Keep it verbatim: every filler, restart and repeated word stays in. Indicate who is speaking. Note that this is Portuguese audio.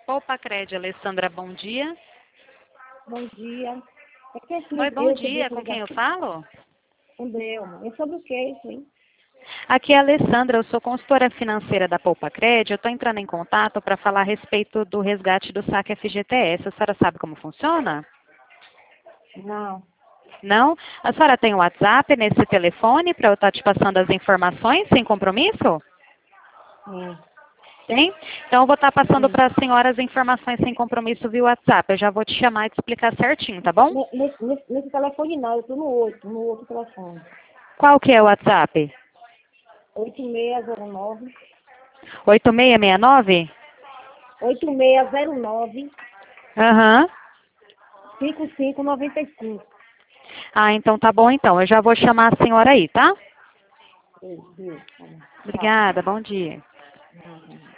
Speaker 1: Poupa Cred, Alessandra, bom dia.
Speaker 2: Bom dia. É que assim,
Speaker 1: Oi, bom
Speaker 2: eu
Speaker 1: dia.
Speaker 2: recebi
Speaker 1: Com quem eu
Speaker 2: essa
Speaker 1: falo?
Speaker 2: com Delma. É sobre o que isso, hein?
Speaker 1: Aqui é a Alessandra, eu sou consultora financeira da Poupa Cred. Eu estou entrando em contato para falar a respeito do resgate do saque F G T S. A senhora sabe como funciona?
Speaker 2: Não.
Speaker 1: Não? A senhora tem o WhatsApp nesse telefone para eu estar te passando as informações sem compromisso?
Speaker 2: Sim.
Speaker 1: Tem? Então eu vou estar passando
Speaker 2: Sim.
Speaker 1: para a senhora as informações sem compromisso via WhatsApp. Eu já vou te chamar e te explicar certinho, tá bom?
Speaker 2: Ne- Nesse, nesse, nesse telefone não, eu tô no outro, no outro telefone.
Speaker 1: Qual que é o WhatsApp?
Speaker 2: oito seis zero nove,
Speaker 1: oito seis seis nove?
Speaker 2: oito seis zero nove,
Speaker 1: Aham.
Speaker 2: cinco cinco nove cinco.
Speaker 1: Ah, então tá bom então. Eu já vou chamar a senhora aí, tá?
Speaker 2: Deus, Deus, tá bom. Tchau.
Speaker 1: Obrigada, bom dia.
Speaker 2: Não, não.